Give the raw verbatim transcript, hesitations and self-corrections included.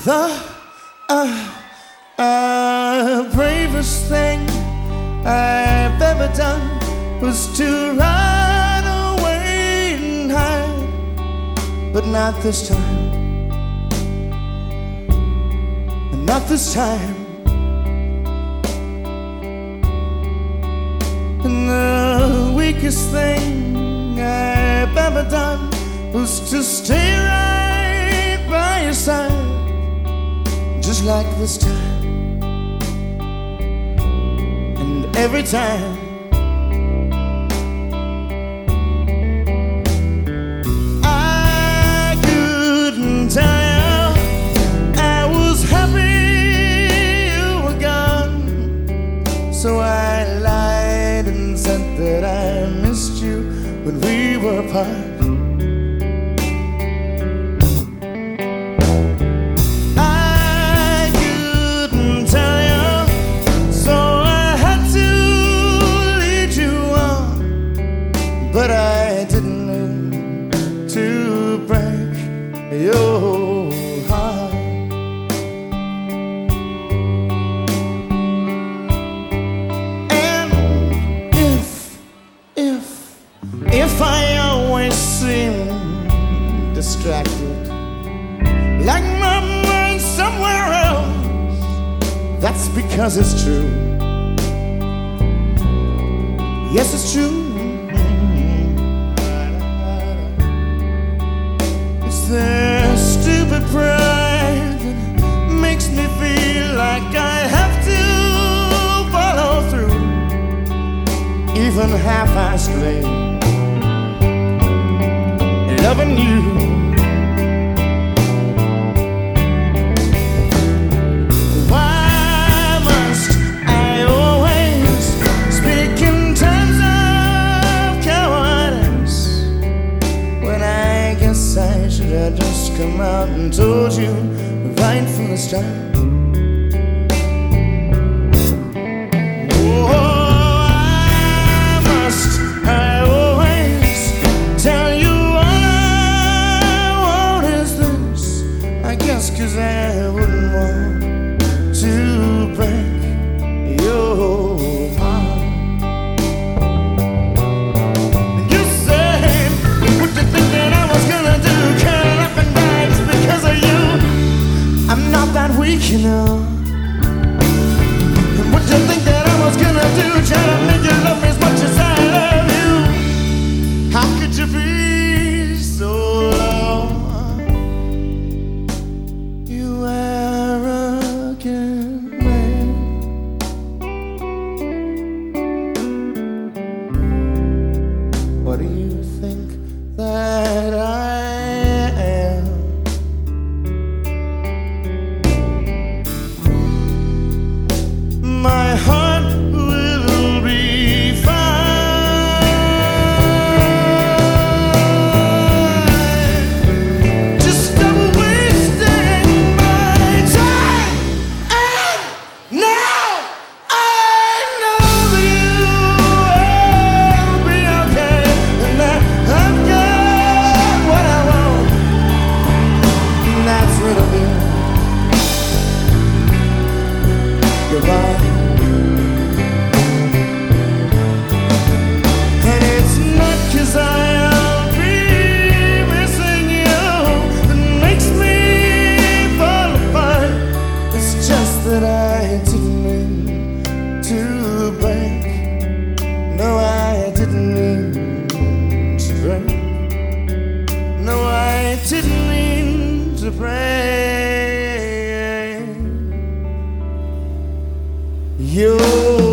The uh, uh, bravest thing I've ever done was to run away and hide, but not this time, not this time. And the weakest thing I've ever done was to stay right by your side, just like this time. And every time I couldn't tell you I was happy you were gone, so I lied and said that I missed you when we were apart. But I didn't mean to break your heart. And if, if, if I always seem distracted, like my mind's somewhere else, that's because it's true. Yes, it's true. The stupid pride that makes me feel like I have to follow through, even half-assedly loving you. Why must I always speak in terms of cowardice when I guess I should have just come out and told you right from the start? Oh, I must I always tell you all I want is this? I guess 'cause I wouldn't want to break your heart. You said, what you think that I was gonna do? I'm not that weak, you know. And what you think that I was gonna do? Try to make you love me as much as I love you. How could you be so low? You arrogant man. What do you think that I am? My heart will be fine. Just stop wasting my time. And now I know that you will be okay, and that I've got what I want, and that's really goodbye. I'll be missing you that makes me fall apart. It's just that I didn't mean to break. No, I didn't mean to break. No, I didn't mean to break you.